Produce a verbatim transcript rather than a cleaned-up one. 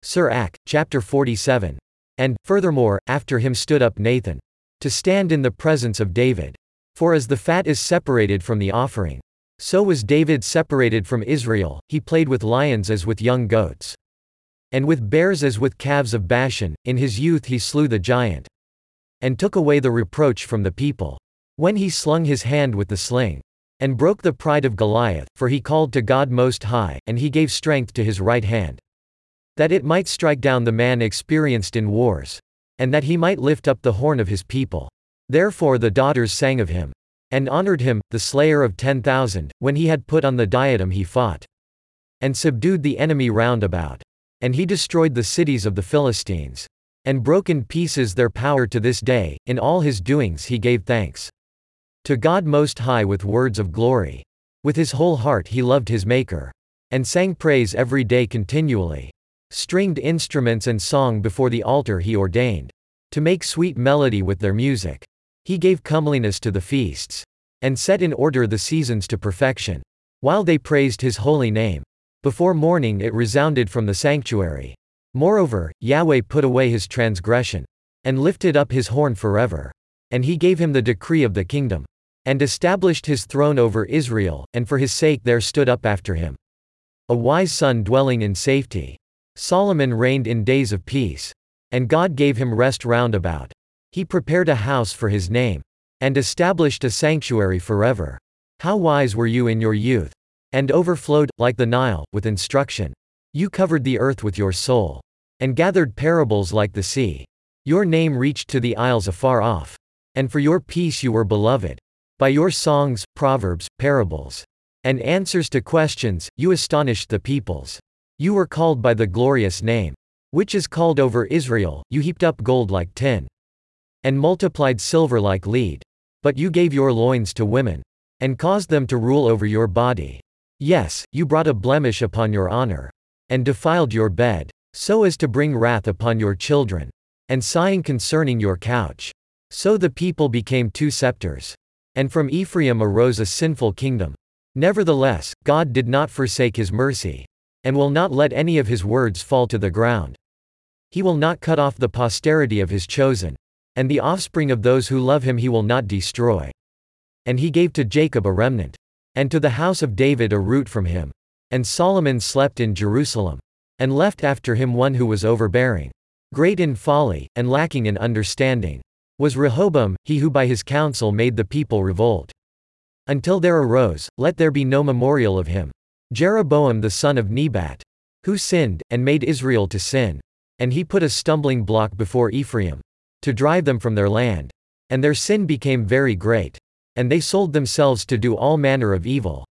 Sirach, chapter forty-seven. And, furthermore, after him stood up Nathan, to stand in the presence of David. For as the fat is separated from the offering, so was David separated from Israel. He played with lions as with young goats, and with bears as with calves of Bashan. In his youth he slew the giant, and took away the reproach from the people, when he slung his hand with the sling, and broke the pride of Goliath. For he called to God Most High, and he gave strength to his right hand, that it might strike down the man experienced in wars, and that he might lift up the horn of his people. Therefore the daughters sang of him, and honored him, the slayer of ten thousand. When he had put on the diadem he fought, and subdued the enemy round about. And he destroyed the cities of the Philistines, and broke in pieces their power. To this day, in all his doings he gave thanks to God Most High with words of glory. With his whole heart he loved his Maker, and sang praise every day continually. Stringed instruments and song before the altar he ordained, to make sweet melody with their music. He gave comeliness to the feasts, and set in order the seasons to perfection, while they praised his holy name. Before morning it resounded from the sanctuary. Moreover, Yahweh put away his transgression, and lifted up his horn forever. And he gave him the decree of the kingdom, and established his throne over Israel, and for his sake there stood up after him a wise son dwelling in safety. Solomon reigned in days of peace, and God gave him rest round about. He prepared a house for his name, and established a sanctuary forever. How wise were you in your youth, and overflowed, like the Nile, with instruction. You covered the earth with your soul, and gathered parables like the sea. Your name reached to the isles afar off, and for your peace you were beloved. By your songs, proverbs, parables, and answers to questions, you astonished the peoples. You were called by the glorious name, which is called over Israel. You heaped up gold like tin, and multiplied silver like lead. But you gave your loins to women, and caused them to rule over your body. Yes, you brought a blemish upon your honor, and defiled your bed, so as to bring wrath upon your children, and sighing concerning your couch. So the people became two scepters, and from Ephraim arose a sinful kingdom. Nevertheless, God did not forsake his mercy, and will not let any of his words fall to the ground. He will not cut off the posterity of his chosen, and the offspring of those who love him he will not destroy. And he gave to Jacob a remnant, and to the house of David a root from him. And Solomon slept in Jerusalem, and left after him one who was overbearing, great in folly, and lacking in understanding, was Rehoboam, he who by his counsel made the people revolt. Until there arose, let there be no memorial of him, Jeroboam the son of Nebat, who sinned, and made Israel to sin. And he put a stumbling block before Ephraim, to drive them from their land. And their sin became very great, and they sold themselves to do all manner of evil.